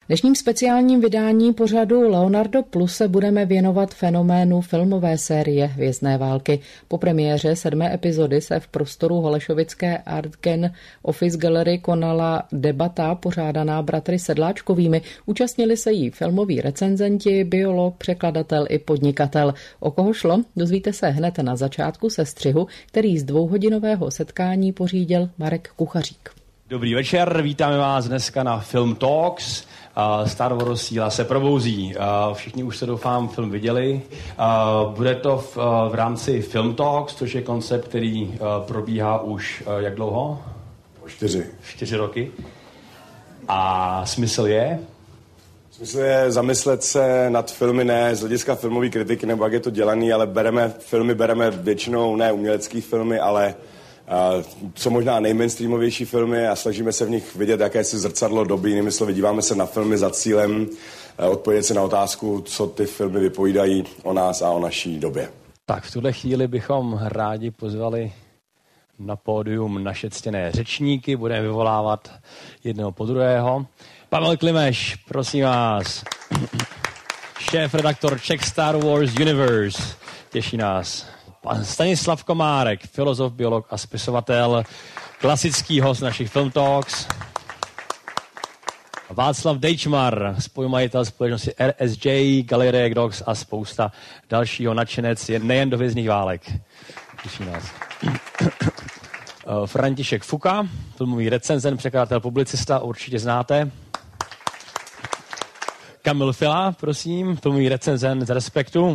dnešním speciálním vydání pořadu Leonardo Plus se budeme věnovat fenoménu filmové série Hvězdné války. Po premiéře 7. epizody se v prostoru holešovické Artgen Office Gallery konala debata pořádaná bratry Sedláčkovými. Účastnili se jí filmoví recenzenti, biolog, překladatel i podnikatel. O koho šlo, dozvíte se hned na začátku sestřihu, který z dvouhodinového setkání pořídil Marek Kuchařík. Dobrý večer, vítáme vás dneska na Film Talks. Star Wars síla se probouzí. Všichni už se doufám film viděli. Bude to v rámci Film Talks, což je koncept, který probíhá už jak dlouho? 4 roky. A smysl je? Smysl je zamyslet se nad filmy ne z hlediska filmové kritiky, nebo jak je to dělaný, ale bereme většinou ne umělecký filmy, ale co možná nejmainstreamovější filmy a snažíme se v nich vidět jakési zrcadlo doby. Jinými slovy, díváme se na filmy za cílem odpovědět si na otázku, co ty filmy vypovídají o nás a o naší době. Tak v tuhle chvíli bychom rádi pozvali na pódium naše ctěné řečníky. Budeme vyvolávat jednoho po druhého. Pavel Klimeš, prosím vás. Šéf-redaktor Czech Star Wars Universe. Těší nás. Pan Stanislav Komárek, filozof, biolog a spisovatel, klasický host našich Film Talks. Václav Dejčmar, spolumajitel společnosti RSJ, Galerie Docs a spousta dalšího, nadšenec je nejen do Hvězdných válek. Těší nás. František Fuka, filmový recenzent, překladatel, publicista, určitě znáte. Kamil Fila, prosím, filmový recenzent z Respektu.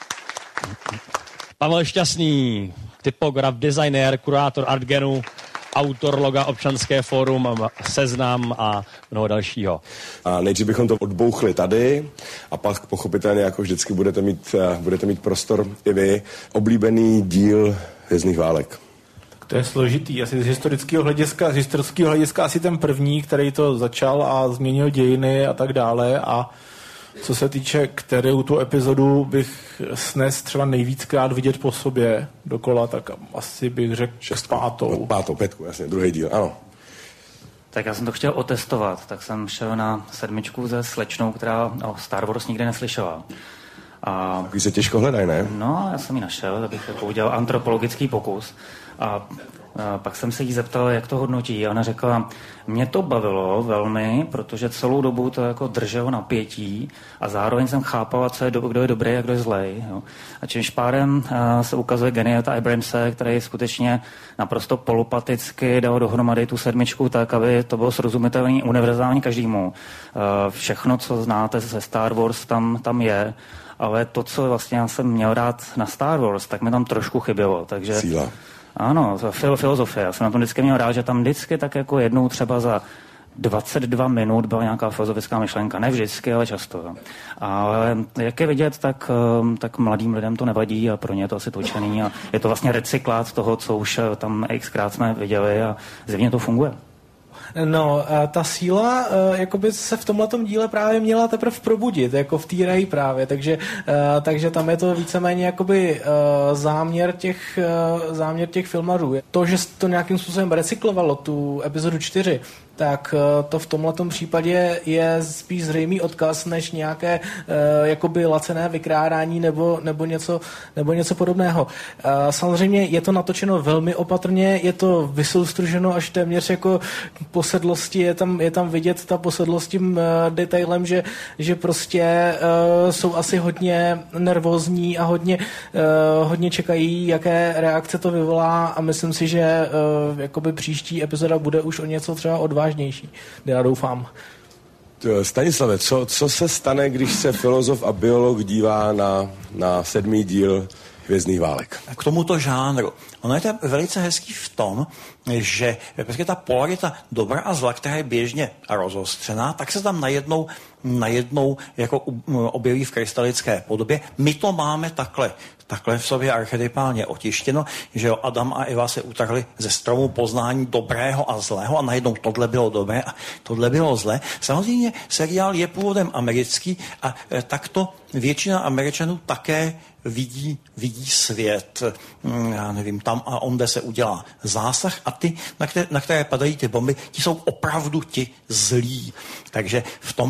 Pavel Šťastný, typograf, designér, kurátor Artgenu, autor loga Občanské fórum, Seznam a mnoho dalšího. A nejdřív bychom to odbouchli tady a pak pochopitelně, jako vždycky, budete mít prostor i vy. Oblíbený díl Hvězdných válek. To je složitý. Asi z historického hlediska asi ten první, který to začal a změnil dějiny a tak dále. A co se týče, kterou tu epizodu bych snes třeba nejvíckrát vidět po sobě dokola, tak asi bych řekl 5, jasně, druhý díl, ano. Tak já jsem to chtěl otestovat, tak jsem šel na 7 se slečnou, která o Star Wars nikdy neslyšela. A takový se těžko hledají, ne? No, já jsem ji našel, abych jako udělal antropologický pokus. A pak jsem se jí zeptal, jak to hodnotí. A ona řekla, mě to bavilo velmi, protože celou dobu to jako drželo napětí a zároveň jsem chápala, kdo je dobrý a kdo je zlej. Jo. A čímž pádem se ukazuje genialita Abramse, který skutečně naprosto polopaticky dal dohromady tu 7 tak, aby to bylo srozumitelné, univerzální každému. Všechno, co znáte ze Star Wars, tam je. Ale to, co vlastně já jsem měl rád na Star Wars, tak mi tam trošku chybělo. Takže síla. Ano, filozofie. Já jsem na tom vždycky měl rád, že tam vždycky tak jako jednou třeba za 22 minut byla nějaká filozofická myšlenka. Ne vždycky, ale často. Ale jak je vidět, tak mladým lidem to nevadí a pro ně je to asi točený. A je to vlastně recyklát toho, co už tam xkrát jsme viděli a zjevně to funguje. No, ta síla jakoby se v tomhletom díle právě měla teprve probudit, jako v té Rey právě, takže tam je to víceméně jakoby záměr těch filmařů. To, že to nějakým způsobem recyklovalo tu epizodu 4, tak to v tomhletom případě je spíš zřejmý odkaz, než nějaké jakoby lacené vykrádání nebo něco podobného. Samozřejmě je to natočeno velmi opatrně, je to vysoustruženo až téměř jako posedlosti, je tam vidět ta posedlost tím detailem, že prostě jsou asi hodně nervózní a hodně čekají, jaké reakce to vyvolá a myslím si, že jakoby příští epizoda bude už o něco třeba odvážnější. Já doufám. Stanislave, co se stane, když se filozof a biolog dívá na 7. díl Hvězdných válek? K tomuto žánru. Ono je to velice hezký v tom, že prostě ta polarita dobra a zla, která je běžně rozostřená, tak se tam najednou jako objeví v krystalické podobě. My to máme takhle v sobě archetypálně otištěno, že jo, Adam a Eva se utrhli ze stromu poznání dobrého a zlého a najednou tohle bylo dobré a tohle bylo zlé. Samozřejmě seriál je původem americký a takto většina Američanů také vidí svět. Já nevím, tam a onde se udělá zásah a ty, na které padají ty bomby, ti jsou opravdu ti zlí. Takže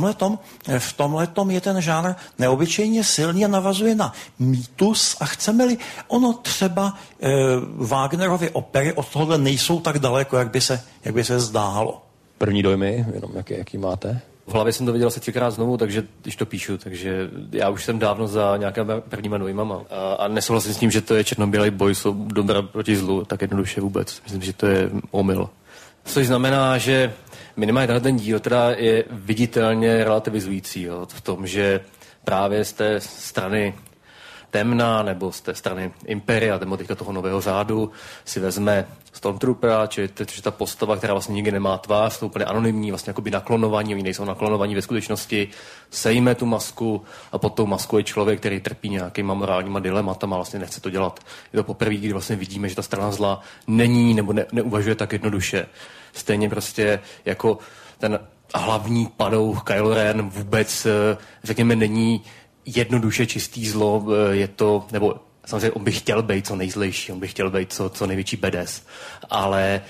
v tomhletom je ten žánr neobyčejně silný a navazuje na mýtus a chceme-li, ono třeba Wagnerovy opery od tohohle nejsou tak daleko, jak by se zdálo. První dojmy, jenom jaký máte? V hlavě jsem to viděl asi 3krát znovu, takže když to píšu, takže já už jsem dávno za nějakými prvníma dojmama. A nesouhlasím s tím, že to je černobílý boj, jsou dobra proti zlu, tak jednoduše vůbec. Myslím, že to je omyl. Což znamená, že minimálně ten díl teda je viditelně relativizující, jo, v tom, že právě z té strany temna nebo z té strany Imperia, nebo teďka toho nového řádu, si vezme Stormtroopera, či ta postava, která vlastně nikdy nemá tvář, jsou úplně anonymní, vlastně jakoby naklonovaní, oni nejsou naklonovaní ve skutečnosti, sejme tu masku a pod tou maskou je člověk, který trpí nějakýma morálníma dilematama, vlastně nechce to dělat. Je to poprvé, kdy vlastně vidíme, že ta strana zla není nebo neuvažuje tak jednoduše. Stejně prostě jako ten hlavní padouch Kylo Ren vůbec, řekněme, není jednoduše čistý zlo, je to, nebo samozřejmě on by chtěl být co nejzlejší, on by chtěl být co největší badass, ale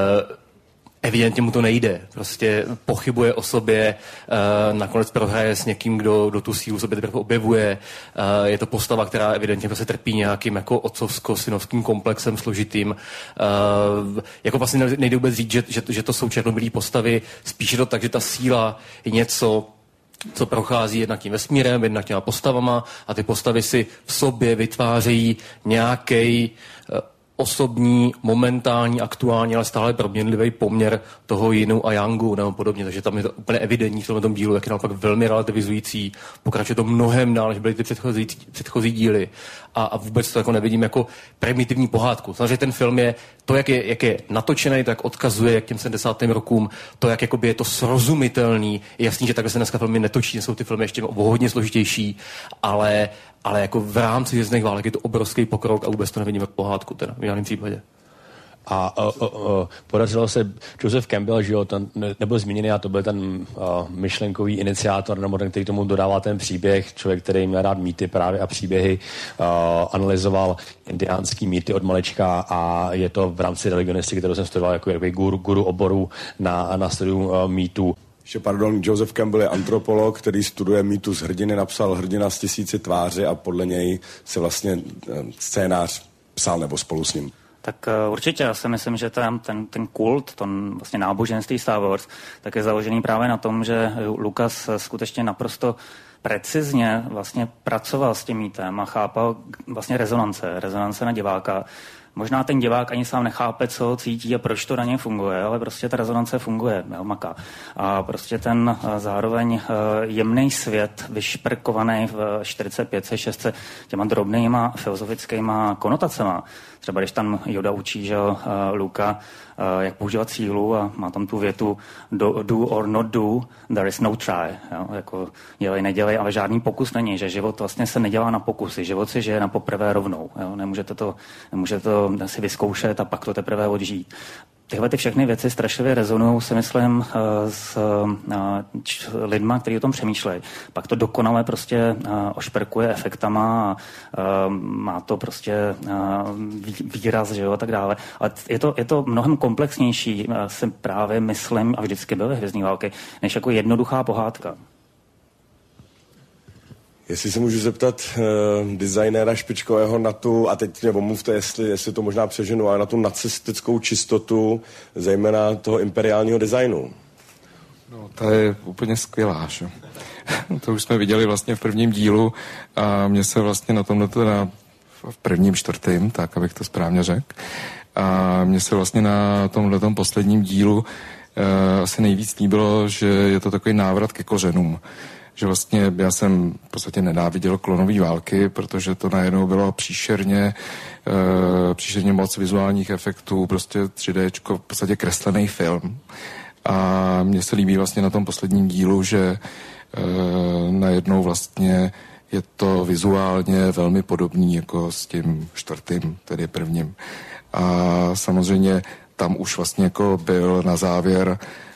evidentně mu to nejde. Prostě pochybuje o sobě, nakonec prohraje s někým, kdo tu sílu sobě teprve objevuje. Je to postava, která evidentně prostě trpí nějakým jako otcovsko-synovským komplexem složitým. Jako vlastně nejde vůbec říct, že to jsou černobílé postavy, spíše to tak, že ta síla je něco, co prochází jednak tím vesmírem, jednak těma postavama a ty postavy si v sobě vytvářejí nějaký osobní, momentální, aktuální, ale stále proměnlivý poměr toho Yinu a Yangu nebo podobně. Takže tam je to úplně evidentní v tom dílu, jak je naopak velmi relativizující. Pokračuje to mnohem dál, než byly ty předchozí díly. A vůbec to jako nevidím jako primitivní pohádku. Samozřejmě ten film je to, jak je natočený, tak odkazuje k těm 70. rokům, to, jak jakoby je to srozumitelný. Je jasný, že takhle se dneska filmy netočí, jsou ty filmy ještě hodně složitější, ale jako v rámci Hvězdných válek je to obrovský pokrok a vůbec to nevidíme v pohádku, teda v žádném případě. A podařilo se, Joseph Campbell, že jo, ten nebyl zmíněný, a to byl ten myšlenkový iniciátor, nebo ten, který tomu dodává ten příběh, člověk, který měl rád mýty právě a příběhy, analyzoval indiánský mýty od malička a je to v rámci religionistiky, kterou jsem studoval jako guru oboru na studium mýtů. Joseph Campbell je antropolog, který studuje mýtus hrdiny, napsal Hrdina z 1000 tváří a podle něj se vlastně scénář psal nebo spolu s ním. Tak určitě, já si myslím, že ten kult, to vlastně náboženství Star Wars, tak je založený právě na tom, že Lucas skutečně naprosto precizně vlastně pracoval s tím mýtem a chápal vlastně rezonance na diváka. Možná ten divák ani sám nechápe, co cítí a proč to na něj funguje, ale prostě ta rezonance funguje, maká. A prostě ten zároveň jemný svět, vyšperkovaný v 45, 6 těma drobnýma filozofickýma konotacema. Třeba když tam Yoda učí, že Luka, jak používat sílu a má tam tu větu do or not do, there is no try. Jo? Jako dělej, nedělej, ale žádný pokus není, že život vlastně se nedělá na pokusy. Život si žije na poprvé rovnou. Jo? Nemůžete to si vyzkoušet a pak to teprve odžít. Tyhle ty všechny věci strašlivě rezonují, si myslím, s lidma, kteří o tom přemýšlejí. Pak to dokonale prostě ošperkuje efektama a má to prostě výraz, že jo, a tak dále. Ale je to mnohem komplexnější, si právě myslím, a vždycky byly Hvězdné války, než jako jednoduchá pohádka. Jestli se můžu zeptat designéra špičkového na tu, a teď nebo mluvte, jestli to možná přeženu, ale na tu nacistickou čistotu, zejména toho imperiálního designu. No, ta je úplně skvělá, že? To už jsme viděli vlastně v prvním dílu a mně se vlastně na tomhle v prvním, čtvrtém, tak abych to správně řekl, a mně se vlastně na tomhletom posledním dílu asi nejvíc líbilo, že je to takový návrat ke kořenům. Že vlastně já jsem v podstatě nenáviděl klonové války, protože to najednou bylo příšerně moc vizuálních efektů, prostě 3Dčko, v podstatě kreslený film. A mně se líbí vlastně na tom posledním dílu, že najednou vlastně je to vizuálně velmi podobný jako s tím čtvrtým, tedy prvním. A samozřejmě tam už vlastně jako byl na závěr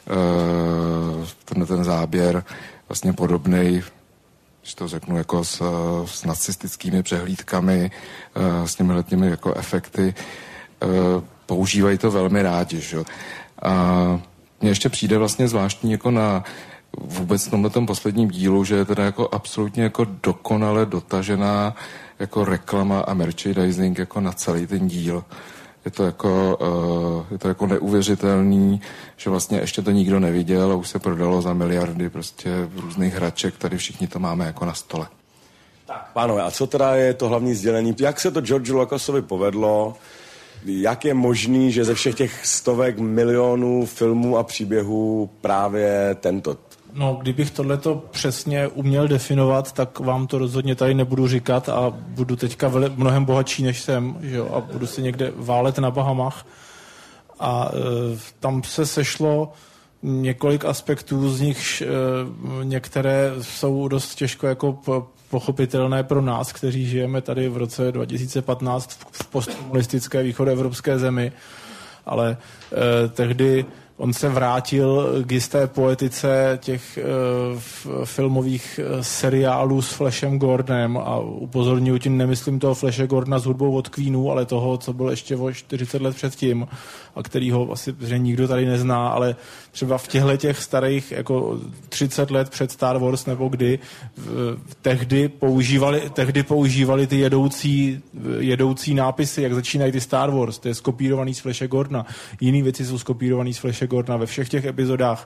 ten záběr vlastně podobnej, když to řeknu, jako s nacistickými přehlídkami, s těmi jako efekty. používají to velmi rádi, že? A mně ještě přijde vlastně zvláštní jako na vůbec v tomhletom posledním dílu, že je teda jako absolutně jako dokonale dotažená jako reklama a merchandising jako na celý ten díl. Je to jako neuvěřitelný, že vlastně ještě to nikdo neviděl a už se prodalo za miliardy prostě různých hraček, tady všichni to máme jako na stole. Tak, pánové, a co teda je to hlavní sdělení? Jak se to George Lucasovi povedlo? Jak je možný, že ze všech těch stovek milionů filmů a příběhů právě tento? No, kdybych tohleto přesně uměl definovat, tak vám to rozhodně tady nebudu říkat a budu teďka mnohem bohatší, než jsem, že jo, a budu si někde válet na Bahamách. A tam se sešlo několik aspektů, z nichž některé jsou dost těžko jako pochopitelné pro nás, kteří žijeme tady v roce 2015 v postkomunistické východoevropské zemi, ale tehdy on se vrátil k jisté poetice těch filmových seriálů s Flashem Gordonem a upozorňuji tím, nemyslím toho Flashe Gordona s hudbou od Queenu, ale toho, co byl ještě o 40 let předtím a kterýho asi že nikdo tady nezná, ale třeba v těch starých jako 30 let před Star Wars nebo kdy tehdy používali ty jedoucí nápisy, jak začínají ty Star Wars, to je skopírovaný z Flashe Gordona. Jiný věci jsou skopírovaný z Flashe Gordona ve všech těch epizodách.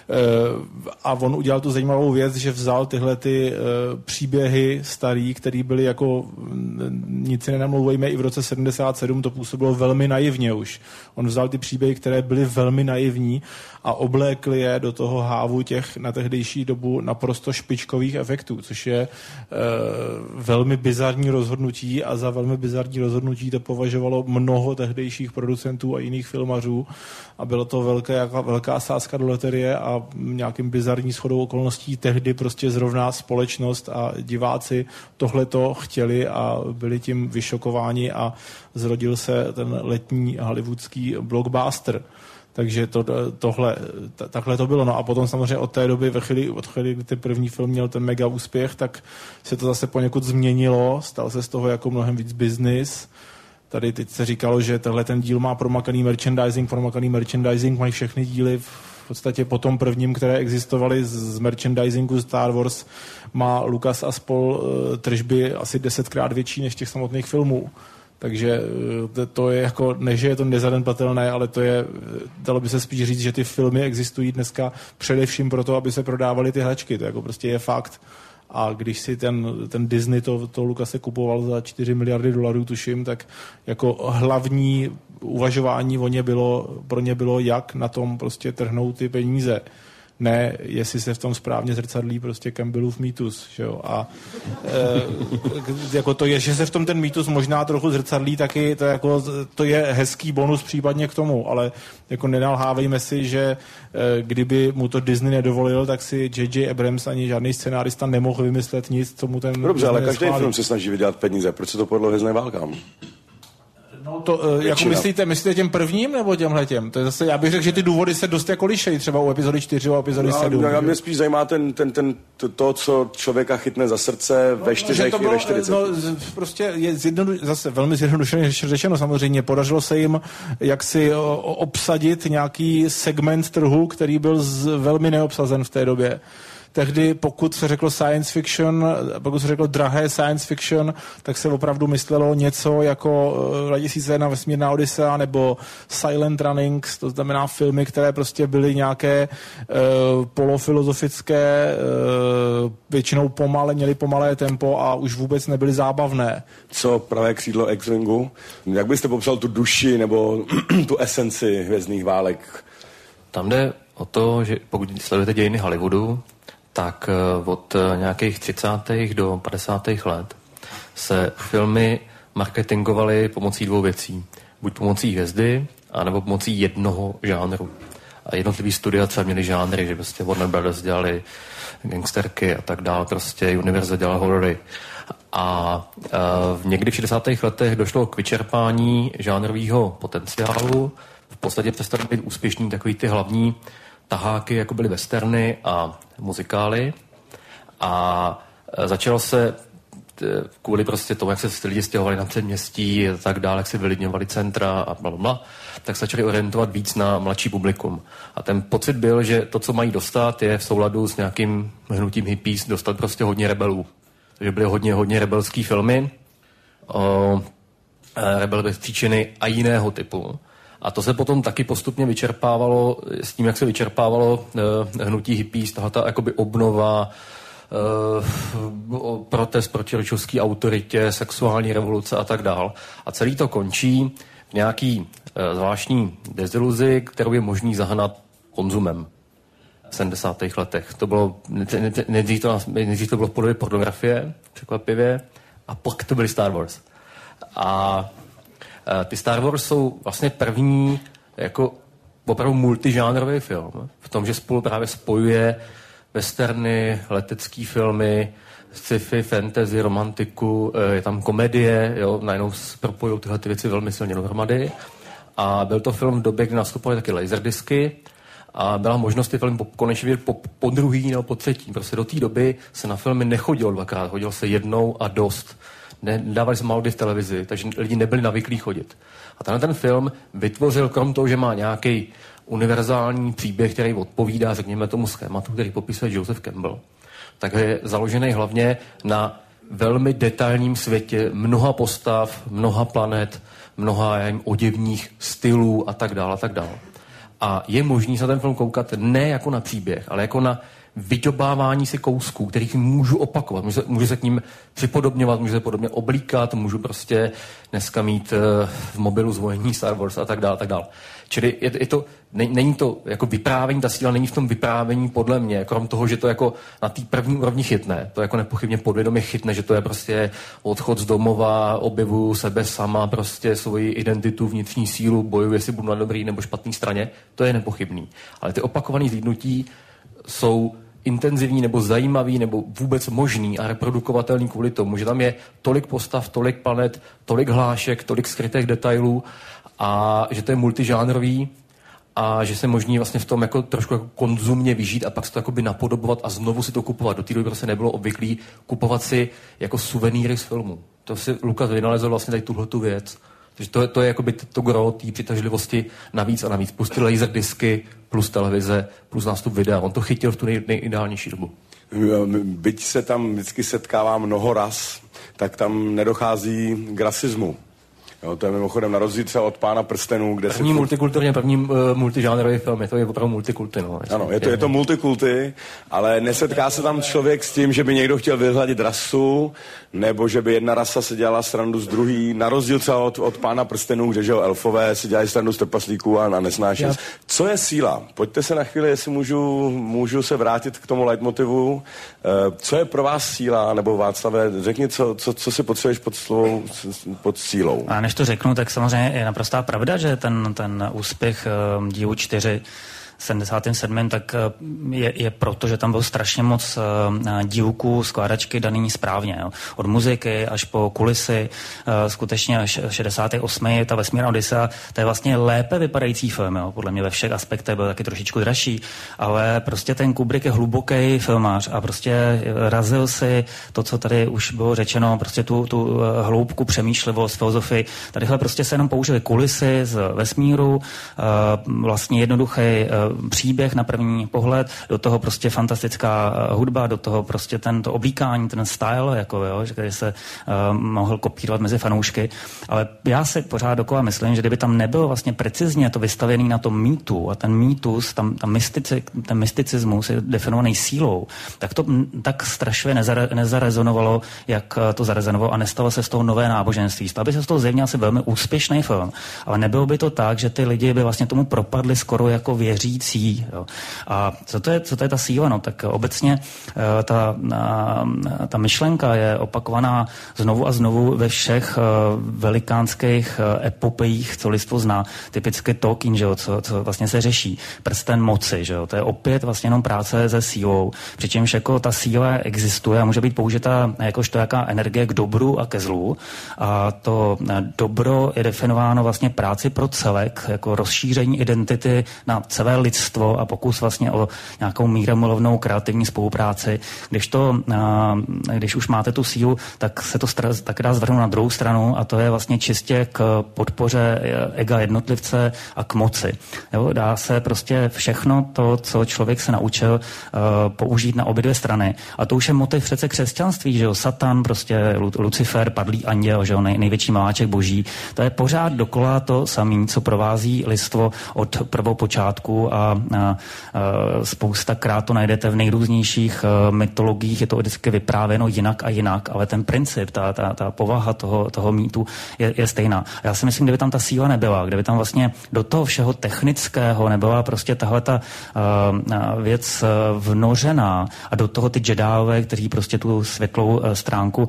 A on udělal tu zajímavou věc, že vzal tyhle ty příběhy starý, které byly jako, nic si nenamlouvejme, i v roce 77 to působilo velmi naivně už. On vzal ty příběhy, které byly velmi naivní a oblékl je do toho hávu těch na tehdejší dobu naprosto špičkových efektů, což je velmi bizarní rozhodnutí a za velmi bizarní rozhodnutí to považovalo mnoho tehdejších producentů a jiných filmařů a bylo to velká sázka do loterie a nějakým bizarní shodou okolností tehdy prostě zrovna společnost a diváci tohleto chtěli a byli tím vyšokováni a zrodil se ten letní hollywoodský blockbuster. Takže takhle to bylo. No a potom samozřejmě od té doby, od chvíli, kdy ten první film měl ten mega úspěch, tak se to zase poněkud změnilo, stal se z toho jako mnohem víc business. Tady teď se říkalo, že tenhle ten díl má promakaný merchandising mají všechny díly v podstatě po tom prvním, které existovaly z merchandisingu Star Wars, má Lucas a spol tržby asi 10krát větší než těch samotných filmů. Takže to je jako, ne, že je to nezanedbatelné, ale to je, dalo by se spíš říct, že ty filmy existují dneska především proto, aby se prodávaly ty hračky. To jako prostě je fakt. A když si ten Disney to Lucase kupoval za $4 miliardy, tuším, tak jako hlavní uvažování pro ně bylo, jak na tom prostě trhnout ty peníze. Ne, jestli se v tom správně zrcadlí prostě Campbellův mýtus, že jo. A jako to je, že se v tom ten mýtus možná trochu zrcadlí, taky to je hezký bonus případně k tomu, ale jako nenalhávejme si, že kdyby mu to Disney nedovolil, tak si J.J. Abrams ani žádný scenárista nemohl vymyslet nic, co mu ten Dobře, Disney ale každý neschválí. film se snaží vydělat peníze, proč se to podle Hvězdným válkám? No to, jako myslíte těm prvním nebo těmhletěm? To je zase, já bych řekl, že ty důvody se dost jako lišejí, třeba u epizody 4 a epizody 7. Mě spíš zajímá to, co člověka chytne za srdce ve 4 i ve 40. No, prostě je zase velmi zjednodušeně řečeno samozřejmě. Podařilo se jim jaksi obsadit nějaký segment trhu, který byl velmi neobsazen v té době. Tehdy, pokud se řeklo science fiction, pokud se řeklo drahé science fiction, tak se opravdu myslelo něco jako 2001 vesmírná Odyssea nebo Silent Runnings, to znamená filmy, které prostě byly nějaké polofilozofické, většinou měly pomalé tempo a už vůbec nebyly zábavné. Co pravé křídlo X-Wingu? Jak byste popsal tu duši nebo tu esenci Hvězdných válek? Tam jde o to, že pokud sledujete dějiny Hollywoodu, tak od nějakých 30. do 50. let se filmy marketingovaly pomocí 2 věcí. Buď pomocí hvězdy, anebo pomocí jednoho žánru. A jednotlivý studia třeba měli žánry, že prostě Warner Brothers dělali gangsterky a tak dále, prostě Universal dělal horory. A někdy v 60. letech došlo k vyčerpání žánrového potenciálu. V podstatě přestali být úspěšní takový ty hlavní taháky, jako byly westerny a muzikály. A začalo se kvůli prostě tomu, jak se lidi stěhovali na předměstí a tak dále, jak se vylidňovali centra a blablabla, tak se začali orientovat víc na mladší publikum. A ten pocit byl, že to, co mají dostat, je v souladu s nějakým hnutím hippies dostat prostě hodně rebelů. Takže byly hodně rebelský filmy, rebel bez příčiny a jiného typu. A to se potom taky postupně vyčerpávalo s tím, jak se vyčerpávalo hnutí hippies, tahleta jakoby obnova, protest proti rodičovské autoritě, sexuální revoluce a tak dál. A celý to končí v nějaký zvláštní deziluzi, kterou je možný zahnat konzumem v 70. letech. To bylo, nejdřív to bylo v podobě pornografie, překvapivě, a pak to byly Star Wars. A ty Star Wars jsou vlastně první jako opravdu multižánrový film. V tom, že spolu právě spojuje westerny, letecký filmy, sci-fi, fantasy, romantiku, je tam komedie, jo, najednou propojují tyhle ty věci velmi silně dohromady. A byl to film v době, kdy nastupovaly taky laserdisky a byla možnost ty film konečně vidět po druhý nebo po třetí. Prostě do té doby se na filmy nechodilo dvakrát, chodilo se jednou a dost. Nedávali se málo kdy v televizi, takže lidi nebyli navyklí chodit. A ten film vytvořil, krom toho, že má nějaký univerzální příběh, který odpovídá, řekněme, tomu schématu, který popisuje Joseph Campbell, tak je založený hlavně na velmi detailním světě mnoha postav, mnoha planet, mnoha oděvních stylů a tak dále, a tak dále. A je možný se ten film koukat ne jako na příběh, ale jako na vyďobávání si kousků, kterých můžu opakovat. Můžu se k ním připodobňovat, můžu se podobně oblíkat, můžu prostě dneska mít v mobilu zvojení Star Wars a tak dále, tak dále. Čili je to, není to jako vyprávění, ta síla není v tom vyprávění podle mě, krom toho, že to jako na té první úrovni chytne, to jako nepochybně podvědomě chytne, že to je prostě odchod z domova, objevu sebe sama, prostě svoji identitu, vnitřní sílu, bojuji, jestli budu na dobrý nebo špatný straně, to je nepochybný. Ale ty opakované zhlídnutí jsou intenzivní nebo zajímavý nebo vůbec možný a reprodukovatelný kvůli tomu, že tam je tolik postav, tolik planet, tolik hlášek, tolik skrytých detailů a že to je multižánrový a že se možný vlastně v tom jako trošku jako konzumně vyžít a pak se to jakoby napodobovat a znovu si to kupovat. Do té doby prostě nebylo obvyklý kupovat si jako suvenýry z filmu. To si Lucas vynalezl vlastně tady tuhletu věc. Takže to je jakoby to gro té přitažlivosti navíc a navíc. Plus ty laserdisky, plus televize, plus nástup videa. On to chytil v tu nejideálnější dobu. Byť se tam vždycky setkává mnoho ras, tak tam nedochází k rasismu. Jo, to je mimochodem na rozdíl třeba od Pána prstenů, kde první multikulturně, první multižánrový film, je to je opravdu multikulty. No. Ano, je to multikulty, ale nesetká se tam člověk s tím, že by někdo chtěl vyhladit rasu, nebo že by jedna rasa si dělala srandu z druhý, na rozdíl třeba od Pána prstenů, kde že elfové si dělají srandu z trpaslíků a nesnáší. Co je síla? Pojďte se na chvíli, jestli můžu se vrátit k tomu leitmotivu. Co je pro vás síla, nebo Václave, řekni, co si potřebuješ pod sílou? A než to řeknu, tak samozřejmě je naprostá pravda, že ten úspěch dílu 4 77. tak je proto, že tam bylo strašně moc dílků, skládačky daný správně. Jo. Od muziky až po kulisy, skutečně až 68. ta Vesmírná Odyssea, to je vlastně lépe vypadající film, jo. Podle mě ve všech aspektech byl taky trošičku dražší, ale prostě ten Kubrick je hluboký filmář a prostě razil si to, co tady už bylo řečeno, prostě tu hloubku, přemýšlivost, filozofii. Tadyhle prostě se jenom použili kulisy z vesmíru, vlastně jednoduchý příběh na první pohled, do toho prostě fantastická hudba, do toho prostě to oblíkání, ten style, jako jo, že tady se mohl kopírovat mezi fanoušky. Ale já si pořád dokola myslím, že kdyby tam nebylo vlastně precizně to vystavený na tom mýtu a ten mýtus, ten mysticismus je definovaný sílou, tak to tak strašně nezarezonovalo, jak to zarezonovalo a nestalo se z toho nové náboženství. Stal by se z toho zjevně asi velmi úspěšný film, ale nebylo by to tak, že ty lidi by vlastně tomu propadli skoro jako věřící. Jo. A co to je ta síla? No, tak obecně ta myšlenka je opakovaná znovu a znovu ve všech velikánských epopejích, co lidstvo zná. Typicky Tolkien, že jo, co vlastně se řeší. Prsten moci, že jo. To je opět vlastně jenom práce se sílou. Přičemž jako ta síla existuje a může být použita jakožto jaká energie k dobru a ke zlu. A to dobro je definováno vlastně práci pro celek, jako rozšíření identity na celé lidstvo a pokus vlastně o nějakou mírumilovnou kreativní spolupráci. Když už máte tu sílu, tak se to tak dá zvrhnout na druhou stranu a to je vlastně čistě k podpoře ega jednotlivce a k moci. Jo, dá se prostě všechno to, co člověk se naučil, použít na obě dvě strany. A to už je motiv přece křesťanství, že jo, Satan, prostě Lucifer, padlý anděl, že jo, největší miláček boží. To je pořád dokola to samé, co provází lidstvo od prvopočátku a spoustakrát to najdete v nejrůznějších mytologiích, je to vždycky vyprávěno jinak a jinak, ale ten princip, ta povaha toho mýtu je stejná. Já si myslím, kdyby tam ta síla nebyla, kdyby tam vlastně do toho všeho technického nebyla prostě tahle ta věc vnořená a do toho ty Jediové, kteří prostě tu světlou stránku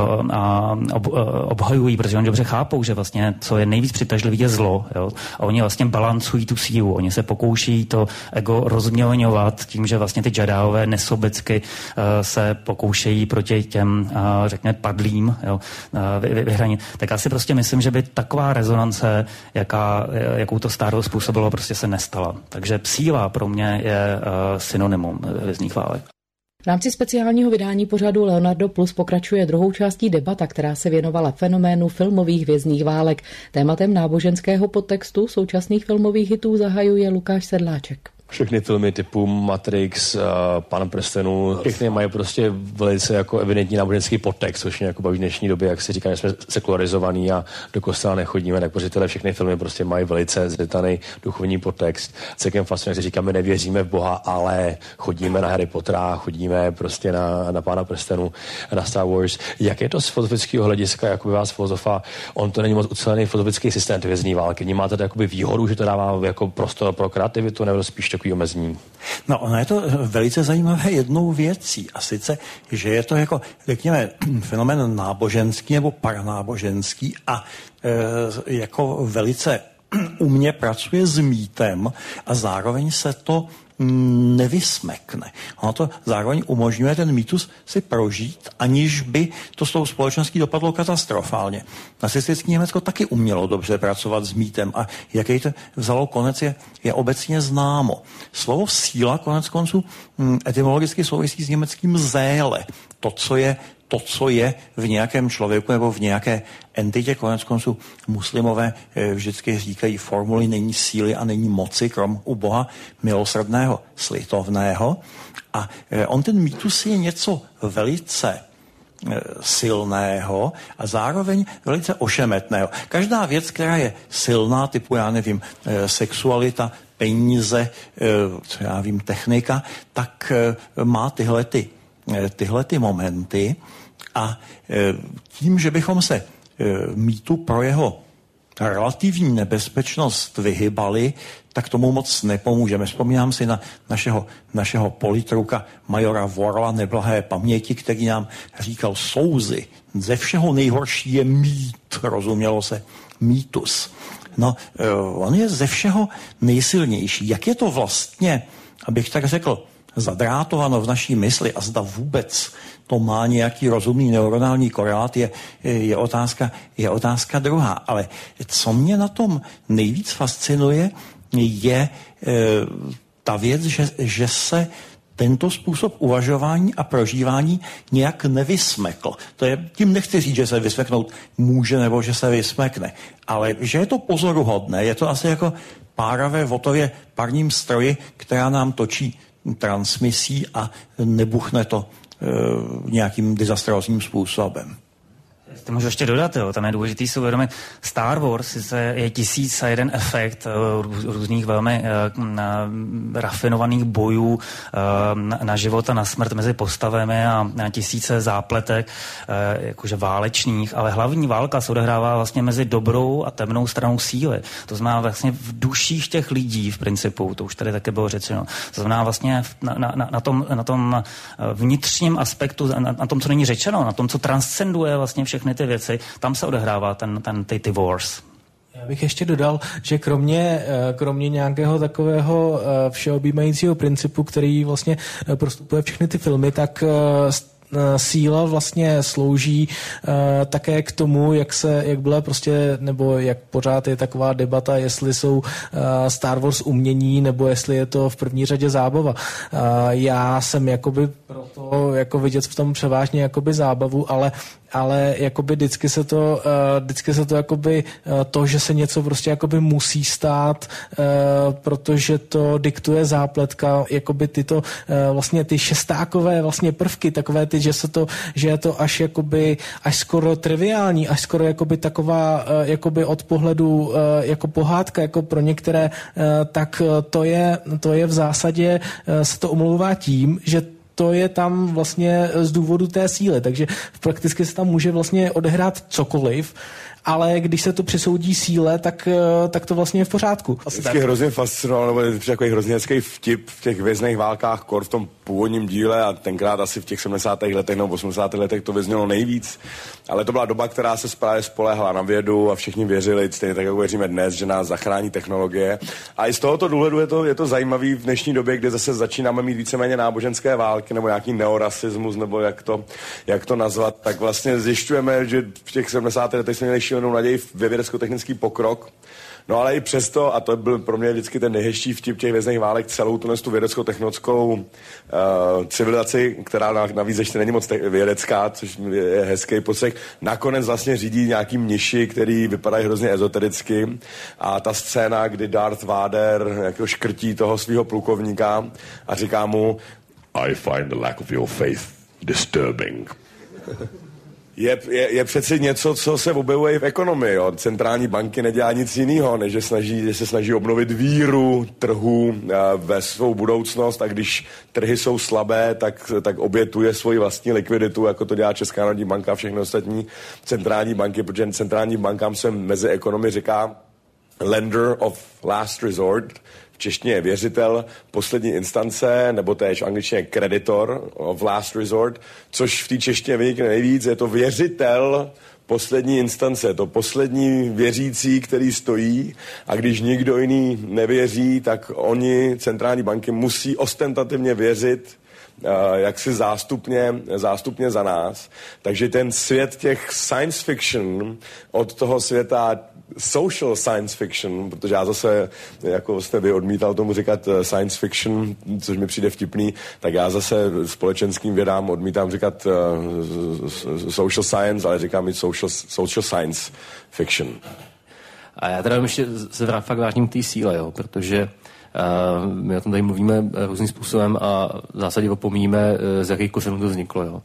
obhajují, protože oni dobře chápou, že vlastně co je nejvíc přitažlivý je zlo. Jo? A oni vlastně balancují tu sílu. Oni se pokouší to ego rozmělňovat tím, že vlastně ty Jediové nesobecky se pokoušejí proti těm, řekněme, padlým vyhranit. Tak já si prostě myslím, že by taková rezonance, jakou to Star Wars způsobilo, prostě se nestala. Takže síla pro mě je synonymum Hvězdných válek. V rámci speciálního vydání pořadu Leonardo Plus pokračuje druhou částí debata, která se věnovala fenoménu filmových hvězdných válek. Tématem náboženského podtextu současných filmových hitů zahajuje Lukáš Sedláček. Všechny filmy typu Matrix, Pán prstenů, všechny mají prostě velice jako evidentní náboženský podtext, což mě jako baví v dnešní době, jak se říká, že jsme sekularizovaní a do kostela nechodíme, tak prostě tyhle všechny filmy prostě mají velice zřetaný duchovní podtext. Celkem fascinuje, jak si říkáme, nevěříme v Boha, ale chodíme na Harry Pottera, chodíme prostě na Pána prstenů, na Star Wars. Jak je to z filozofického hlediska, jakoby vás filozofa, on to není moc ucelený filozofický systém Hvězdné války. Vnímáte to jakoby výhodu, že to dává jako prostor pro kreativitu, nebo spíš takový omezení? No, ono je to velice zajímavé jednou věcí, a sice, že je to jako, řekněme, fenomén náboženský nebo paranáboženský a jako velice umně pracuje s mýtem a zároveň se to nevysmekne. Ono to zároveň umožňuje ten mýtus si prožít, aniž by to s tou společností dopadlo katastrofálně. Nacistické Německo taky umělo dobře pracovat s mýtem a jaký to vzalo konec je obecně známo. Slovo síla konec konců etymologicky souvisí s německým Seele. To, co je v nějakém člověku nebo v nějaké entitě, konec konců muslimové vždycky říkají formuly není síly a není moci, krom u Boha milosrdného, slitovného. A on ten mýtus je něco velice silného a zároveň velice ošemetného. Každá věc, která je silná, typu, já nevím, sexualita, peníze, co já vím, technika, tak má tyhle ty momenty a tím, že bychom se mýtu pro jeho relativní nebezpečnost vyhybali, tak tomu moc nepomůžeme. Vzpomínám si na našeho politruka majora Worla neblahé paměti, který nám říkal souzy. Ze všeho nejhorší je mýt, rozumělo se, mýtus. No, on je ze všeho nejsilnější. Jak je to vlastně, abych tak řekl, zadrátováno v naší mysli a zda vůbec to má nějaký rozumný neuronální korelát, je otázka druhá. Ale co mě na tom nejvíc fascinuje, je ta věc, že se tento způsob uvažování a prožívání nějak nevysmekl. Tím nechci říct, že se vysmeknout může nebo že se vysmekne, ale že je to pozoruhodné, je to asi jako pára ve Votově parním stroji, která nám točí transmisí a nebuchne to nějakým dezastrózním způsobem. To můžu ještě dodat, jo. Tam je důležitý si uvědomit, Star Wars je 1001 efekt různých velmi rafinovaných bojů na život a na smrt mezi postavami a na tisíce zápletek, jakože válečných, ale hlavní válka se odehrává vlastně mezi dobrou a temnou stranou síly. To znamená vlastně v duších těch lidí v principu, to už tady také bylo řečeno. To znamená vlastně na tom vnitřním aspektu, na tom, co není řečeno, na tom, co transcenduje vlastně všechny ty věci, tam se odehrává ty wars. Já bych ještě dodal, že kromě nějakého takového všeobjímajícího principu, který vlastně prostupuje všechny ty filmy, tak síla vlastně slouží také k tomu, jak byla prostě, nebo jak pořád je taková debata, jestli jsou Star Wars umění, nebo jestli je to v první řadě zábava. Já jsem jakoby proto jako vidět v tom převážně jakoby zábavu, ale jakoby vždycky se to jakoby to, že se něco prostě jakoby musí stát, protože to diktuje zápletka, jakoby tyto vlastně ty šestákové vlastně prvky, takové ty, že je to až jakoby až skoro triviální, až skoro jakoby taková jakoby od pohledu jako pohádka, jako pro některé, tak to je v zásadě se to omlouvá tím, že to je tam vlastně z důvodu té síly, takže prakticky se tam může vlastně odehrát cokoliv, ale když se to přisoudí síle, tak to vlastně je v pořádku. Vždycky hrozně fascinoval, nebo takový hrozně hezký vtip v těch Hvězdných válkách, kor v tom původním díle a tenkrát asi v těch 70. letech nebo 80. letech to vyznělo nejvíc, ale to byla doba, která se právě spoléhala na vědu a všichni věřili, stejně tak, jak věříme dnes, že nás zachrání technologie. A i z tohoto důvodu je to zajímavý v dnešní době, kde zase začínáme mít víceméně náboženské války nebo nějaký neorasismus, nebo jak to nazvat, tak vlastně zjišťujeme, že v těch 70. letech jsme měli šílenou naději ve vědecko-technický pokrok. No ale i přesto, a to byl pro mě vždycky ten nejhezčí vtip těch Hvězdných válek, celou tu vědecko-technickou civilizaci, která navíc ještě není moc vědecká, což je hezký pocit, nakonec vlastně řídí nějaký mniši, který vypadají hrozně ezotericky, a ta scéna, kdy Darth Vader jako škrtí toho svého plukovníka a říká mu I find the lack of your faith disturbing. Je přeci něco, co se objevuje i v ekonomii. Jo. Centrální banky nedělá nic jiného, než že se snaží obnovit víru trhu ve svou budoucnost, a když trhy jsou slabé, tak obětuje svoji vlastní likviditu, jako to dělá Česká národní banka a všechny ostatní centrální banky, protože centrální bankám se mezi ekonomy říká lender of last resort, v češtině je věřitel poslední instance, nebo též v angličtině creditor of last resort, což v té češtině vynikne nejvíc, je to věřitel poslední instance, to poslední věřící, který stojí, a když nikdo jiný nevěří, tak oni, centrální banky, musí ostentativně věřit jaksi zástupně za nás. Takže ten svět těch science fiction od toho světa social science fiction, protože já zase, jako jste vy odmítal tomu říkat science fiction, což mi přijde vtipný, tak já zase společenským vědám odmítám říkat social science, ale říkám i social science fiction. A já teda ještě se fakt vážím k té síle, jo, protože my o tom tady mluvíme různým způsobem a v zásadě opomíme, z jakých kořenů to vzniklo. Jo.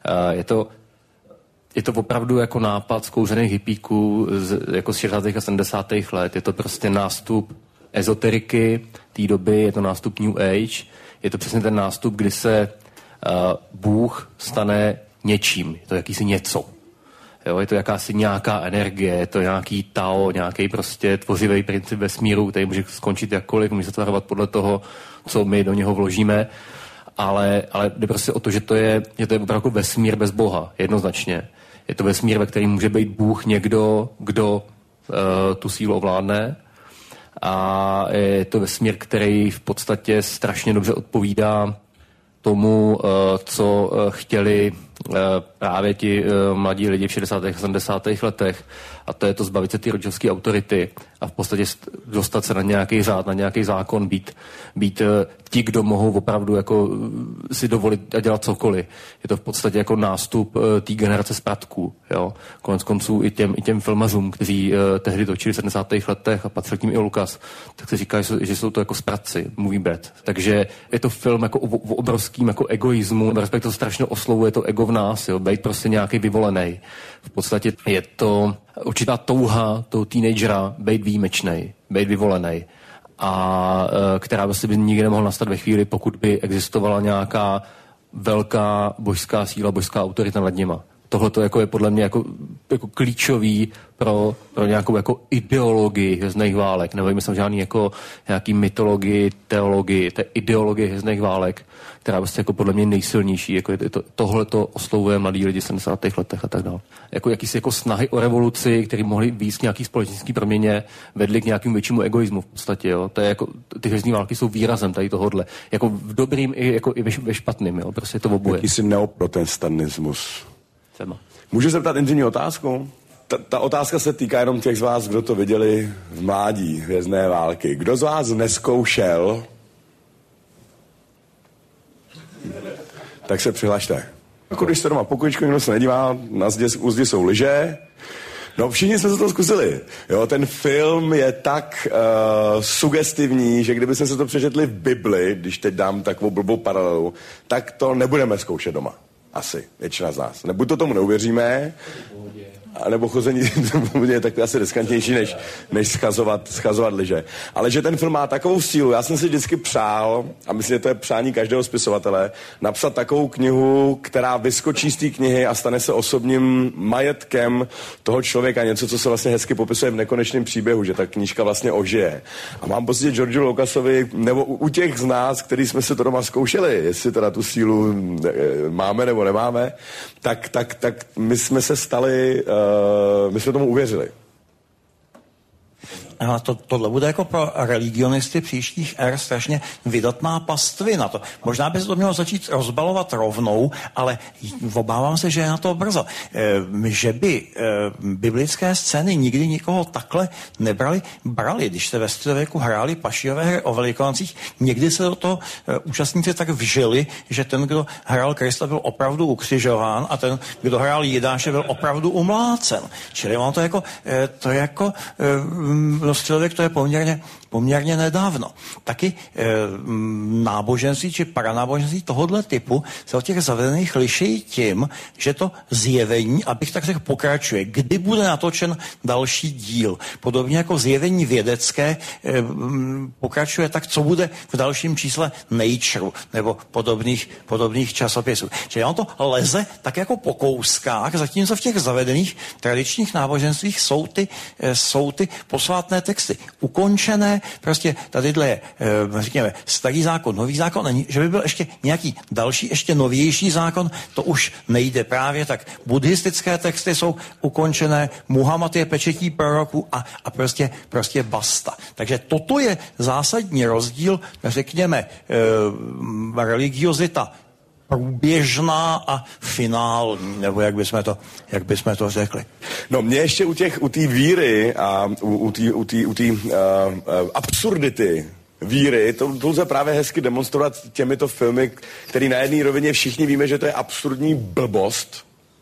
Je to opravdu jako nápad zkouřených hippíků jako z 60. a 70. let. Je to prostě nástup ezoteriky té doby, je to nástup New Age, je to přesně ten nástup, kdy se Bůh stane něčím. Je to jakýsi něco. Jo, je to jakási nějaká energie, je to nějaký Tao, nějaký prostě tvořivý princip vesmíru, který může skončit jakkoliv, může se tvarovat podle toho, co my do něho vložíme, ale jde prostě o to, že to je opravdu vesmír bez Boha, jednoznačně. Je to vesmír, ve kterém může být Bůh někdo, kdo tu sílu ovládne, a je to vesmír, který v podstatě strašně dobře odpovídá tomu, co chtěli právě ti mladí lidi v 60. a 70. letech, a to je to zbavit se ty rodičovské autority a v podstatě dostat se na nějaký řád, na nějaký zákon, být ti, kdo mohou opravdu jako si dovolit a dělat cokoliv. Je to v podstatě jako nástup té generace spratků. Jo? Konec konců i těm filmařům, kteří tehdy točili v 70. letech, a patřil tím i Lukas, tak se říká, že jsou to jako spratci, movie bad. Takže je to film jako o obrovským jako egoismu, respektive strašně oslovuje to ego v nás, jo? Být prostě nějaký vyvolený. V podstatě je to určitá touha toho teenagera být výjimečnej, být vyvolený, a která by nikdy nemohla nastat ve chvíli, pokud by existovala nějaká velká božská síla, božská autorita nad nima. Tohle to jako je podle mě jako klíčový pro nějakou jako ideologii hvězdných válek. Nevím, jsem žádný jako nějaký mytologii, teologii, to je ideologie hvězdných válek, která prostě jako podle mě nejsilnější. Jako tohle to oslovuje mladí lidi v 70. letech a tak dále. Jako jakýsi jako snahy o revoluci, které mohly výjít k nějaký společenský proměně, vedly k nějakému většímu egoismu v podstatě. Jo. To je jako, ty hvězdní války jsou výrazem tady tohodle. Jako v dobrým i ve špatným. Jo. Prostě to oboje. Jakýsi neoprotestantismus. Třeba. Můžu se ptát intimní otázku? Ta otázka se týká jenom těch z vás, kdo to viděli v mládí hvězdné války. Kdo z vás neskoušel, tak se přihlašte. Jako když se doma pokojičku, někdo se nedívá, u zdi jsou lyže. No všichni jsme se to zkusili. Jo, ten film je tak sugestivní, že kdyby jsme se to přečetli v Bibli, když teď dám takovou blbou paralelu, tak to nebudeme zkoušet doma. Asi, většina z nás. Buď to tomu neuvěříme, nebo chození je takový asi riskantnější, než schazovat lyže. Ale že ten film má takovou sílu, já jsem si vždycky přál, a myslím, že to je přání každého spisovatele, napsat takovou knihu, která vyskočí z té knihy a stane se osobním majetkem toho člověka, něco, co se vlastně hezky popisuje v nekonečném příběhu, že ta knížka vlastně ožije. A mám pocit, že Georgeu Lucasovi, nebo u těch z nás, kteří jsme se to doma zkoušeli, jestli teda tu sílu máme nebo nemáme, tak my jsme se stali my jsme tomu uvěřili. A tohle bude jako pro religionisty příštích ér strašně vydatná pastvina. To, možná by se to mělo začít rozbalovat rovnou, ale obávám se, že je na to brzo. Že by biblické scény nikdy nikoho takhle brali. Když se ve středověku hráli pašijové hry o Velikoncích, někdy se do toho účastníci tak vžili, že ten, kdo hrál Krista, byl opravdu ukřižován a ten, kdo hrál Jidáše, byl opravdu umlácen. Čili on to jako středověk to je poměrně nedávno. Taky náboženství či paranáboženství tohohle typu se od těch zavedených liší tím, že to zjevení, abych tak řekl, pokračuje. Kdy bude natočen další díl? Podobně jako zjevení vědecké pokračuje, tak co bude v dalším čísle Nature nebo podobných časopisů. Čili on to leze tak jako po kouskách, zatímco v těch zavedených tradičních náboženstvích jsou ty posvátné texty ukončené, prostě tadyhle je, řekněme, starý zákon, nový zákon, že by byl ještě nějaký další, ještě novější zákon, to už nejde právě tak. Buddhistické texty jsou ukončené, Muhammad je pečetí proroků a prostě basta. Takže toto je zásadní rozdíl, řekněme, religiozita průběžná a finální, nebo jak bychom to řekli. No mě ještě u té víry a u té absurdity víry, to lze právě hezky demonstrovat těmito filmy, který na jedné rovině všichni víme, že to je absurdní blbost,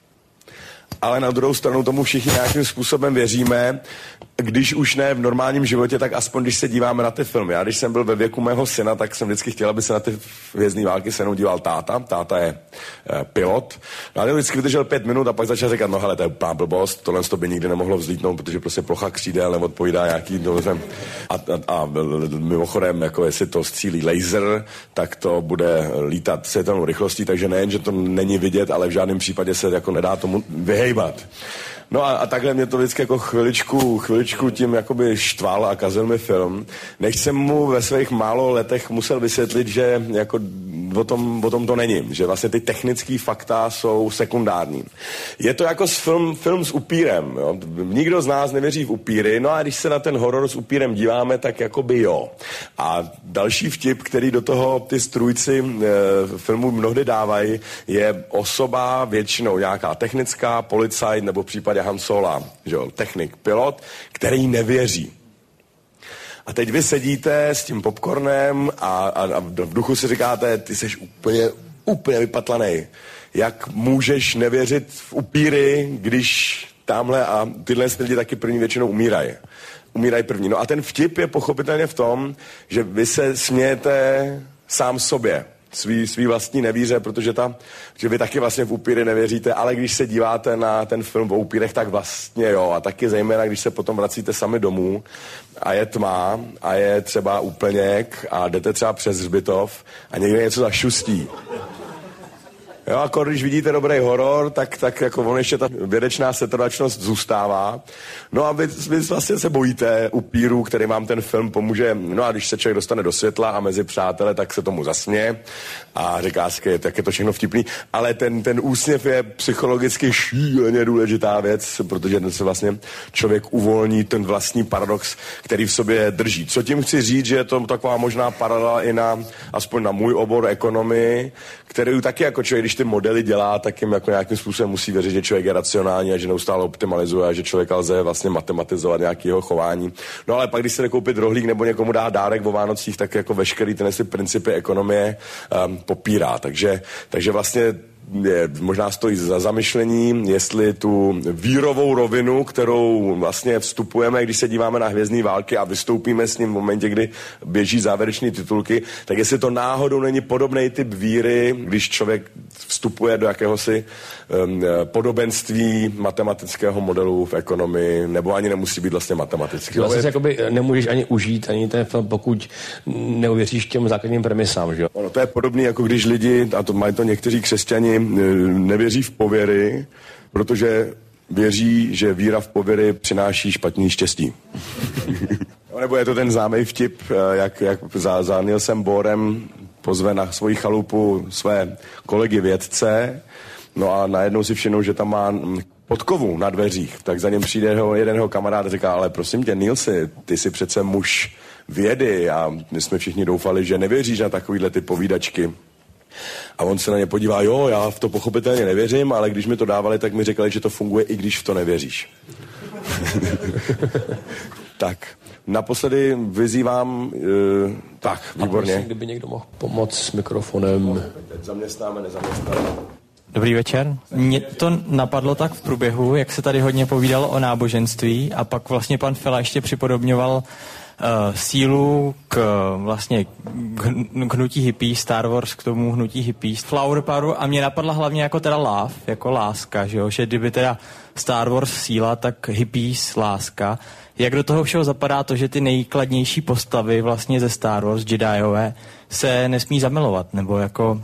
ale na druhou stranu tomu všichni nějakým způsobem věříme, když už ne v normálním životě, tak aspoň když se díváme na ty filmy. Já když jsem byl ve věku mého syna, tak jsem vždycky chtěl, aby se na ty hvězdné války se mnou díval táta. Táta je pilot. No a vždycky vydržel 5 minut a pak začal říkat, no hele, to je úplná blbost, tohle to by nikdy nemohlo vzlítnout, protože prostě plocha křídel neodpovídá nějaký a mimochodem, jako jestli to střílí laser, tak to bude lítat světelnou rychlostí, takže nejen, že to není vidět, ale v žádném případě se jako nedá tomu vyhejbat. No a takhle mě to vždycky jako chviličku tím jakoby štval a kazil mi film. Než jsem mu ve svých málo letech musel vysvětlit, že jako o tom to není, že vlastně ty technické fakta jsou sekundární. Je to jako film s upírem, jo? Nikdo z nás nevěří v upíry, no a když se na ten horor s upírem díváme, tak jakoby jo. A další vtip, který do toho ty strůjci filmu mnohdy dávají, je osoba většinou nějaká technická, policajt nebo v případě Han Sola, že jo, technik, pilot, který nevěří. A teď vy sedíte s tím popcornem a v duchu si říkáte, ty jsi úplně vypatlanej. Jak můžeš nevěřit v upíry, když tamhle a tyhle lidi taky první většinou umírají první. No a ten vtip je pochopitelně v tom, že vy se smějete sám sobě, svý vlastní nevíře, protože že vy taky vlastně v upíry nevěříte, ale když se díváte na ten film o upírech, tak vlastně jo. A taky zejména, když se potom vracíte sami domů a je tma a je třeba úplněk a jdete třeba přes hřbitov a někde něco zašustí. Jo, a když vidíte dobrý horor, tak jako on ještě ta vědečná setrvačnost zůstává. No a vy vlastně se bojíte upírů, který vám ten film pomůže. No a když se člověk dostane do světla a mezi přátele, tak se tomu zasměje a říká si, tak je to všechno vtipný. Ale ten úsměv je psychologicky šíleně důležitá věc, protože se vlastně člověk uvolní ten vlastní paradox, který v sobě drží. Co tím chci říct, že je to taková možná paralela i aspoň na můj obor ekonomii, který taky jako člověk, když ty modely dělá, tak jim jako nějakým způsobem musí věřit, že člověk je racionální a že neustále optimalizuje a že člověka lze vlastně matematizovat nějaký jeho chování. No ale pak, když se jde koupit rohlík nebo někomu dá dárek o Vánocích, tak jako veškerý ty principy ekonomie popírá. Takže vlastně je, možná stojí za zamyšlení, jestli tu vírovou rovinu, kterou vlastně vstupujeme, když se díváme na Hvězdné války a vystoupíme s ním v momentě, kdy běží závěrečné titulky, tak jestli to náhodou není podobný typ víry, když člověk vstupuje do jakéhosi podobenství matematického modelu v ekonomii, nebo ani nemusí být vlastně matematický. Vlastně si jakoby nemůžeš ani užít, ani ten film, pokud neuvěříš těm základním premisám, že jo? Ono to je podobný, jako když lidi, a to mají to někteří křesťani, nevěří v pověry, protože věří, že víra v pověry přináší špatný štěstí. Nebo je to ten známý vtip, jak za Nielsem Bohrem pozve na svoji chalupu své kolegy vědce, no a najednou si všimnou, že tam má podkovu na dveřích, tak za něm přijde jeden jeho kamarád a říká, ale prosím tě, Nielsi, ty jsi přece muž vědy a my jsme všichni doufali, že nevěříš na takovýhle ty povídačky. A on se na ně podívá, jo, já v to pochopitelně nevěřím, ale když mi to dávali, tak mi řekli, že to funguje, i když v to nevěříš. Tak, naposledy vyzývám, tak, výborně. A prosím, kdyby někdo mohl pomoct s mikrofonem. Teď zaměstnáme, nezaměstnáme. Dobrý večer. Mě to napadlo tak v průběhu, jak se tady hodně povídalo o náboženství a pak vlastně pan Fela ještě připodobňoval sílu k vlastně k hnutí hippies, Star Wars k tomu hnutí hippies, Flower Poweru a mě napadla hlavně jako teda love, jako láska, že jo, že kdyby teda Star Wars síla, tak hippies láska. Jak do toho všeho zapadá to, že ty nejkladnější postavy vlastně ze Star Wars, Jediové, se nesmí zamilovat, nebo jako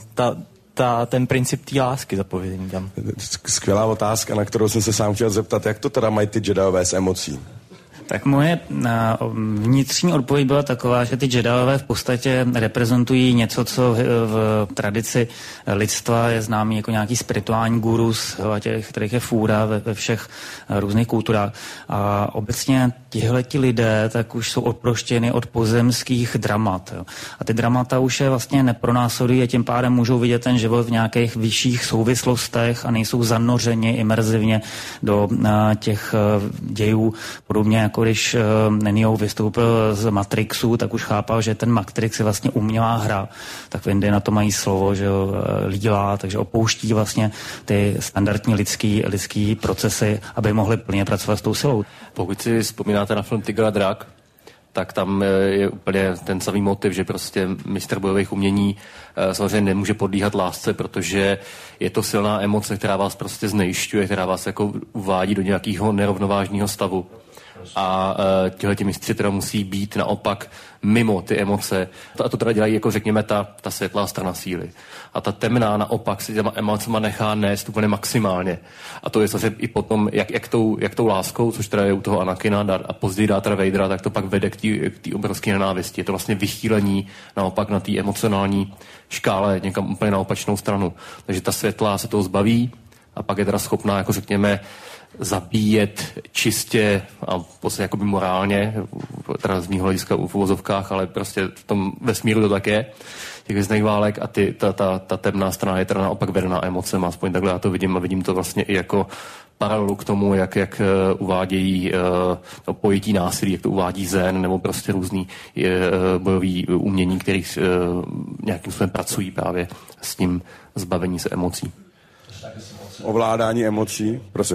ten princip té lásky zapověděný tam. Skvělá otázka, na kterou jsem se sám chtěl zeptat, jak to teda mají ty Jediové s emocí? Tak moje vnitřní odpověď byla taková, že ty Jediové v podstatě reprezentují něco, co v tradici lidstva je známý jako nějaký spirituální gurus, kterých je fůra ve všech různých kulturách. A obecně tihleti lidé tak už jsou odproštěni od pozemských dramat. Jo. A ty dramata už je vlastně nepronásledují a tím pádem můžou vidět ten život v nějakých vyšších souvislostech a nejsou zanořeni imerzivně do těch dějů, podobně jako když Neo vystoupil z Matrixu, tak už chápal, že ten Matrix je vlastně umělá hra. Tak v Indii na to mají slovo, že lílá, takže opouští vlastně ty standardní lidský procesy, aby mohli plně pracovat s tou silou. Pokud si vzpomínáte na film Tiger a drak, tak tam je úplně ten samý motiv, že prostě mistr bojových umění samozřejmě nemůže podlíhat lásce, protože je to silná emoce, která vás prostě znejišťuje, která vás jako uvádí do nějakého nerovnovážného stavu. A tihleti mistři teda musí být naopak mimo ty emoce. A to teda dělají, jako řekněme, ta světlá strana síly. A ta temná naopak si těma emocema nechá nést úplně maximálně. A to je zase i potom, jak tou láskou, což teda je u toho Anakina a později Dartha Vadera, tak to pak vede k té obrovské nenávisti. Je to vlastně vychýlení naopak na té emocionální škále někam úplně na opačnou stranu. Takže ta světlá se toho zbaví a pak je teda schopná, jako řekněme, zabíjet čistě a prostě jakoby morálně, teda z mýho hlediska v uvozovkách, ale prostě v tom vesmíru to tak je, těch Hvězdných válek a ta temná strana je teda naopak vedená emocema, aspoň takhle já to vidím a vidím to vlastně i jako paralelu k tomu, jak uvádějí pojetí násilí, jak to uvádí Zen nebo prostě různý bojový umění, kterých nějakým způsobem pracují právě s tím zbavení se emocí. Ovládání emocí, prosím.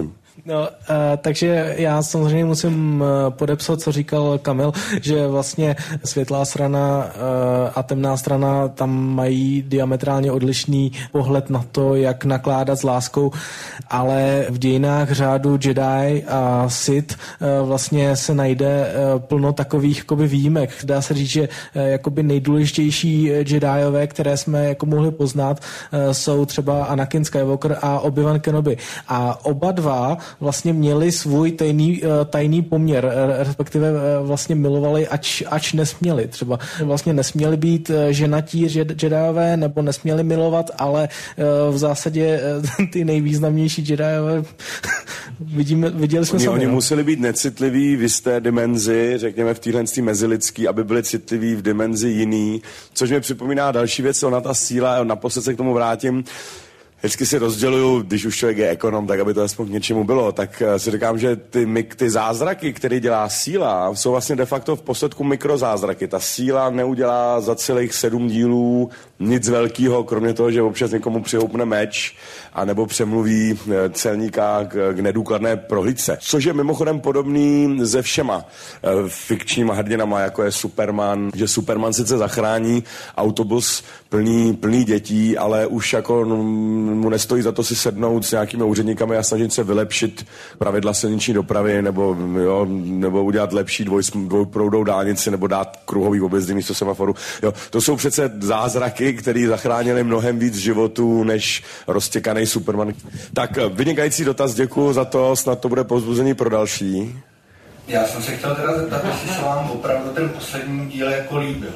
No, takže já samozřejmě musím podepsat, co říkal Kamil, že vlastně světlá strana a temná strana tam mají diametrálně odlišný pohled na to, jak nakládat s láskou, ale v dějinách řádu Jedi a Sith vlastně se najde plno takových jakoby výjimek. Dá se říct, že jakoby nejdůležitější Jediové, které jsme jako mohli poznat, jsou třeba Anakin Skywalker a Obi-Wan Kenobi. A oba dva vlastně měli svůj tajný poměr, respektive vlastně milovali, ač nesměli. Třeba vlastně nesměli být ženatí Jediové, nebo nesměli milovat, ale v zásadě ty nejvýznamnější Jediové viděli jsme sami. Oni museli být necitliví v jisté dimenzi, řekněme v téhle mezilidský, aby byli citliví v dimenzi jiný, což mi připomíná další věc, ona ta síla, naposled se k tomu vrátím. Vždycky si rozděluju, když už člověk je ekonom, tak aby to aspoň k něčemu bylo, tak si říkám, že ty zázraky, které dělá síla, jsou vlastně de facto v posledku mikrozázraky. Ta síla neudělá za celých 7 dílů nic velkého, kromě toho, že občas někomu přihoupne meč a nebo přemluví celníka k nedůkladné prohlídce. Což je mimochodem podobný se všema fikčníma hrdinama, jako je Superman, že Superman sice zachrání autobus plný dětí, ale už jako mu nestojí za to si sednout s nějakými úředníkami a snažit se vylepšit pravidla silniční dopravy nebo udělat lepší dvojproudou dálnici nebo dát kruhový objezdy místo semaforu. Jo, to jsou přece zázraky, které zachránily mnohem víc životů než roztěkaný Superman. Tak vynikající dotaz, děkuju za to, snad to bude povzbuzení pro další. Já jsem se chtěl teda zeptat, jestli se vám opravdu ten poslední díl jako líbil.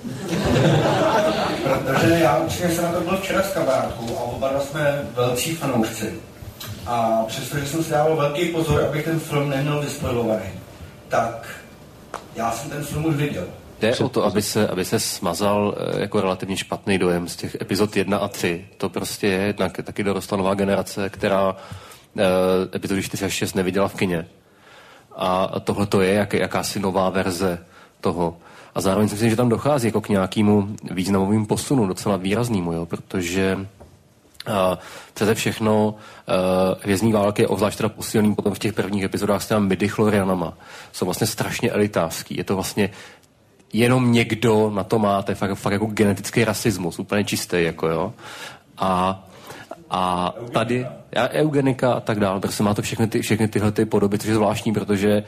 Protože já určitě jsem na to byl včera s kamarádkou a oba dva jsme velcí fanoušci. A přestože jsem si dával velký pozor, abych ten film neměl vyspoilovaný, tak já jsem ten film už viděl. Jde o to, aby se smazal jako relativně špatný dojem z těch epizod 1 a 3. To prostě je jednak taky dorostla nová generace, která epizody 4 až 6 neviděla v kině. A tohle to je jakási nová verze toho. A zároveň si myslím, že tam dochází jako k nějakému významovému posunu, docela výraznému, jo, protože přeze všechno Hvězdní války, obzvlášť teda posílený potom v těch prvních epizodách s těmi midichlorianama, jsou vlastně strašně elitářský. Je to vlastně jenom někdo na to má, to je fakt jako genetický rasismus, úplně čistý, jako jo. A tady eugenika a tak dále, prostě má to všechny tyhle ty podoby, což je zvláštní, protože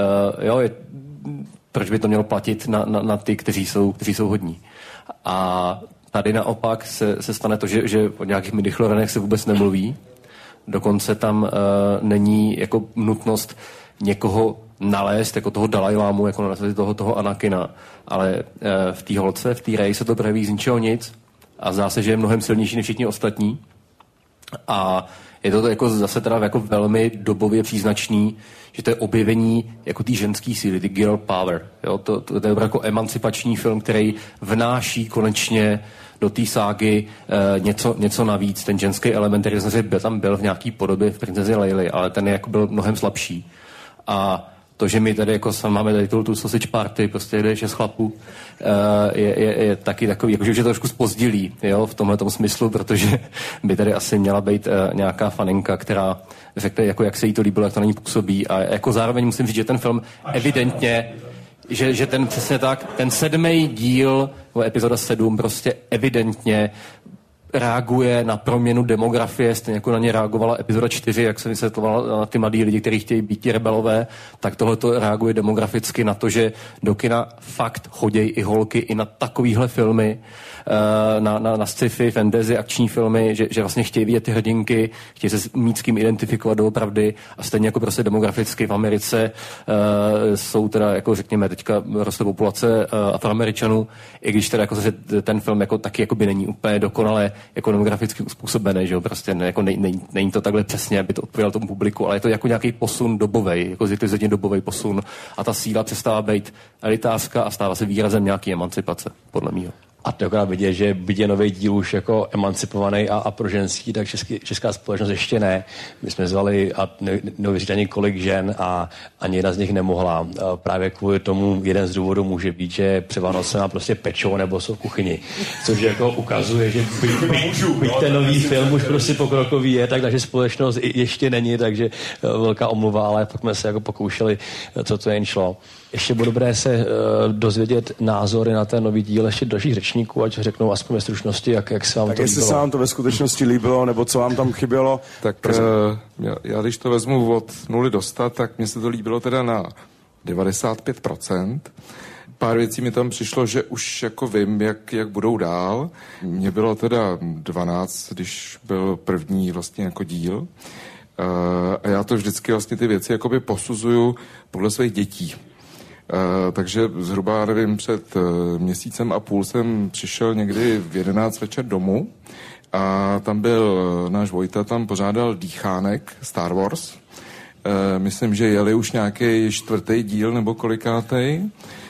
proč by to mělo platit na ty, kteří jsou hodní. A tady naopak se stane to, že o nějakých midichlorianech se vůbec nemluví, dokonce tam není jako nutnost někoho nalézt, jako toho Dalajlámu, jako nalézt toho Anakina, ale v té holce, v té Rey se to projeví z ničeho nic a zdá se, že je mnohem silnější než všichni ostatní. A je to jako zase teda jako velmi dobově příznačný, že to je objevení jako té ženské síly, ty girl power. Jo? To je jako emancipační film, který vnáší konečně do té ságy něco navíc. Ten ženský element, který tam byl v nějaký podobě v Princezi Leily, ale ten jako byl mnohem slabší. A to, že my tady jako máme tady tu sausage party, prostě jde 6 chlapů, je taky takový, jakože už je to trošku zpozdilý, jo, v tomhletom smyslu, protože by tady asi měla být nějaká faninka, která řekne, jako jak se jí to líbilo, jak to na ní působí. A jako zároveň musím říct, že ten film evidentně, že ten přesně tak, ten 7. díl, epizoda 7, prostě evidentně reaguje na proměnu demografie, stejně jako na ně reagovala epizoda 4, jak se vysvětlovala na ty mladí lidi, kteří chtějí být ti rebelové, tak tohleto reaguje demograficky na to, že do kina fakt chodějí i holky i na takovýhle filmy, na sci-fi, fantasy, akční filmy, že vlastně chtějí vidět ty hrdinky, chtějí se mít s kým identifikovat doopravdy a stejně jako prostě demograficky v Americe jsou teda, jako řekněme, teďka roste populace Afroameričanů, i když teda jako ten film jako taky jako by není úplně dokonale jako demograficky uspůsobený, že jo, prostě jako není to takhle přesně, aby to odpovědělo tomu publiku, ale je to jako nějaký posun dobovej, jako zjistě dobovej posun a ta síla přestává být elitářská a stává se výrazem nějaký emancipace, podle mýho. A to akorát vidět, že byť je nový díl už jako emancipovaný a pro ženský, tak česká společnost ještě ne. My jsme zvali a neuvěříte ani kolik žen a ani jedna z nich nemohla. Právě kvůli tomu jeden z důvodů může být, že před Vánocema prostě pečou nebo jsou v kuchyni. Což jako ukazuje, že byť ten nový film už prostě pokrokový je, tak naše společnost ještě není, takže velká omluva, ale pak jsme se jako pokoušeli, co to jen šlo. Ještě bylo dobré se dozvědět názory na ten nový díl ještě dalších řečníků, ať řeknou aspoň ve stručnosti, jak se vám tak to líbilo. jestli se vám to ve skutečnosti líbilo, nebo co vám tam chybělo? Tak já když to vezmu od 0 do 100, tak mně se to líbilo teda na 95%. Pár věcí mi tam přišlo, že už jako vím, jak budou dál. Mně bylo teda 12, když byl první vlastně jako díl. A já to vždycky vlastně ty věci jakoby posuzuju podle svých dětí. Takže zhruba, nevím, před měsícem a půl jsem přišel někdy v 11 večer domů a tam byl náš Vojta, tam pořádal dýchánek Star Wars. Myslím, že jeli už nějaký 4. díl nebo kolikátej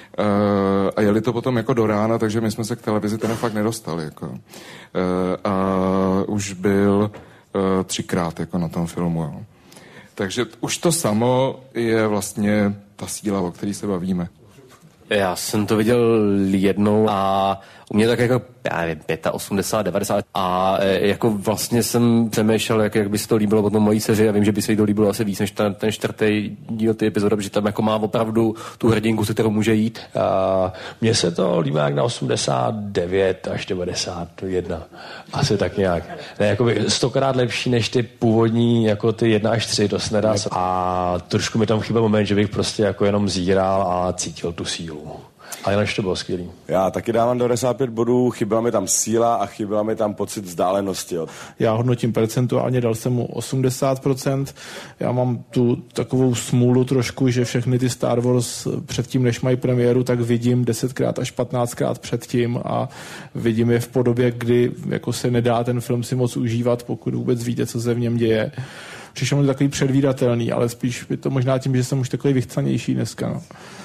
a jeli to potom jako do rána, takže my jsme se k televizi teda fakt nedostali. Jako. A už byl 3krát jako na tom filmu. Jo. Takže už to samo je vlastně ta síla, o které se bavíme. Já jsem to viděl jednou a u mě tak jako, já nevím, 85, 90 a jako vlastně jsem přemýšlel, jak by se to líbilo potom mojí dceři a vím, že by se jí to líbilo asi víc než ten 4. díl ty epizody, protože tam jako má opravdu tu hrdinku, se kterou může jít. Mně se to líbí jak na 89 až 91. Asi tak nějak. Ne, jakoby 100krát lepší než ty původní, jako ty 1 až 3, to se nedá. A trošku mi tam chyběl moment, že bych prostě jako jenom zíral a cítil tu sílu. A jinak to bylo skvělý. Já taky dávám 95 bodů, chyběla mi tam síla a chyběla mi tam pocit vzdálenosti. Já hodnotím percentuálně, dal jsem mu 80%. Já mám tu takovou smůlu trošku, že všechny ty Star Wars předtím, než mají premiéru, tak vidím 10krát až 15krát předtím a vidím je v podobě, kdy jako se nedá ten film si moc užívat, pokud vůbec víte, co se v něm děje. Přišel mi takový předvídatelný, ale spíš je to možná tím, že jsem už takový vychcanější dneska. No.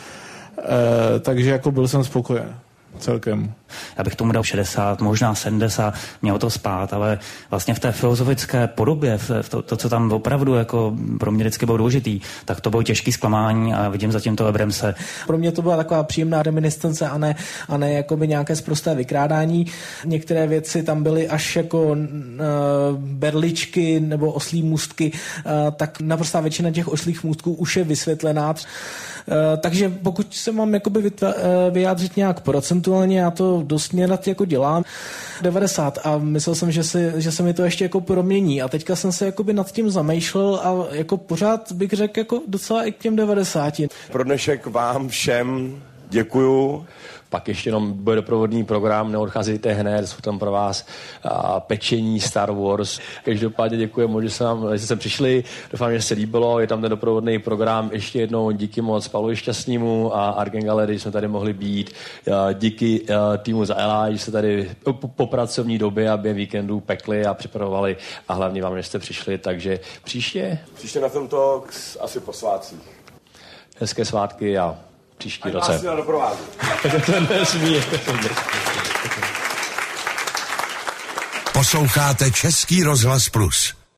Takže jako byl jsem spokojen celkem. Já bych tomu dal 60, možná 70, mělo to spát, ale vlastně v té filozofické podobě, to, co tam opravdu jako pro mě vždycky bylo důležitý, tak to bylo těžký zklamání a vidím zatím to Abramse. Pro mě to byla taková příjemná reminiscence a ne jakoby nějaké sprosté vykrádání. Některé věci tam byly až jako berličky nebo oslí můstky, tak naprostá většina těch oslých můstků už je vysvětlená. Takže pokud se mám jakoby vyjádřit nějak procentuálně, já to dost nerad jako dělám. 90 a myslel jsem, že se mi to ještě jako promění a teďka jsem se jakoby nad tím zamýšlel a jako pořád bych řekl jako docela i k těm 90. Pro dnešek vám všem děkuju. Pak ještě jenom bude doprovodný program, neodcházejte hned, jsou tam pro vás pečení Star Wars. Každopádně děkujeme, že jste přišli, doufám, že se líbilo, je tam ten doprovodný program. Ještě jednou díky moc Pavlovi Šťastnému a Art Gang Gallery, že jsme tady mohli být. Díky týmu za Ela, že jste tady po pracovní době a během víkendu pekli a připravovali a hlavně vám, že jste přišli, takže příště na Film Talks asi po svátcích. Hezké svátky a příští roce. Posloucháte Český rozhlas Plus.